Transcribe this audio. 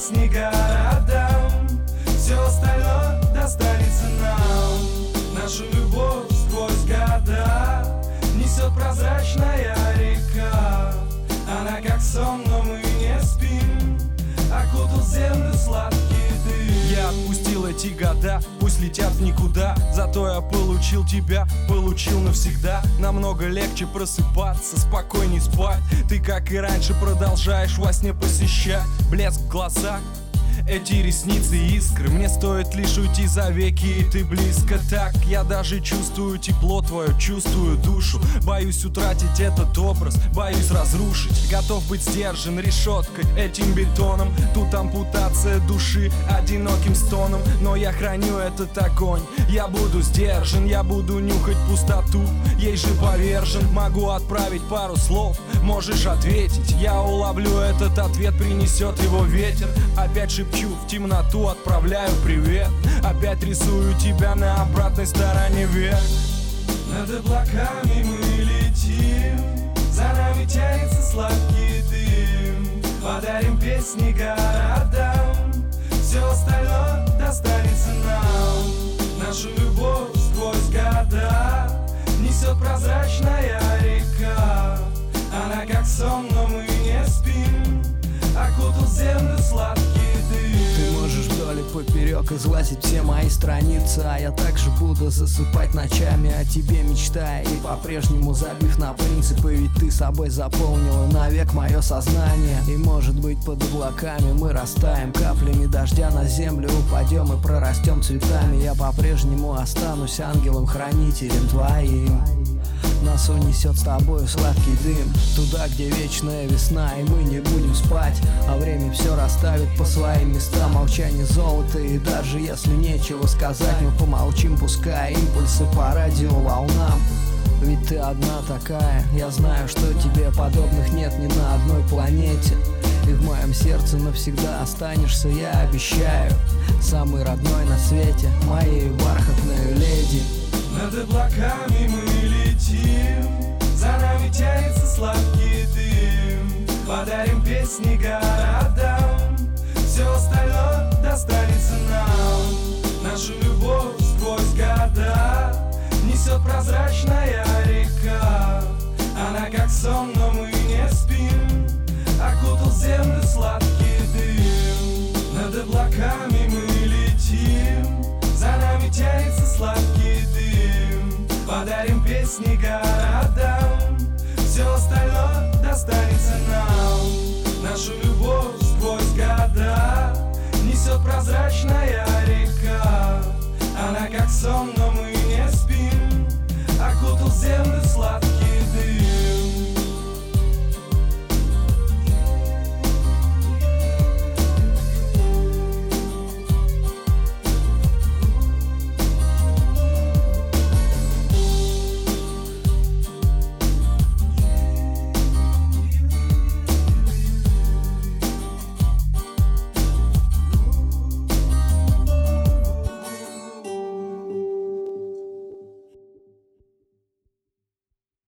песни городам. Все остальное достанется нам. Нашу любовь сквозь года несет прозрачная река. Она как сон, но мы не спим. Окутал землю сладкий дым. Я отпустил эти года, пусть летят в никуда. Зато я получил тебя, получил навсегда. Намного легче просыпаться, спокойней спать. Ты, как и раньше, продолжаешь во сне посещать. Блеск в глазах, эти ресницы искры. Мне стоит лишь уйти за веки, и ты близко так. Я даже чувствую тепло твое, чувствую душу. Боюсь утратить этот образ, боюсь разрушить. Готов быть сдержан решеткой, этим бетоном. Тут ампутация души одиноким стоном. Но я храню этот огонь, я буду сдержан. Я буду нюхать пустоту, ей же повержен. Могу отправить пару слов, можешь ответить. Я уловлю этот ответ, принесет его ветер. Опять шепчу в темноту, отправляю привет. Опять рисую тебя на обратной стороне вверх. Над облаками мы летим, за нами тянется сладкий дым. Подарим песни городам, все остальное достанется нам. Нашу любовь сквозь года несет прозрачная река. Она как сон, но мы не спим. Окутал землю сладкий дым. Ты можешь вдоль и поперек излазить все мои страницы, а я также буду засыпать ночами о тебе мечтая. И по-прежнему забив на принципы, ведь ты собой заполнила навек мое сознание. И может быть под облаками мы растаем, каплями дождя на землю упадем и прорастем цветами. Я по-прежнему останусь ангелом-хранителем твоим. Нас унесет с тобою сладкий дым туда, где вечная весна, и мы не будем спать, а время все расставит по своим местам. Молчание золото, и даже если нечего сказать, мы помолчим, пускай импульсы по радиоволнам. Ведь ты одна такая, я знаю, что тебе подобных нет ни на одной планете. И в моем сердце навсегда останешься, я обещаю, самый родной на свете, моей бархатной леди. Над облаками мы летим, за нами тянется сладкий дым. Подарим песни городам, все остальное достанется нам. Нашу любовь сквозь года несет прозрачная река. Она как сон, но мы не спим. Окутал землю сладкий дым. Над облаками мы летим, за нами тянется сладкий дым. Подарим песни городам.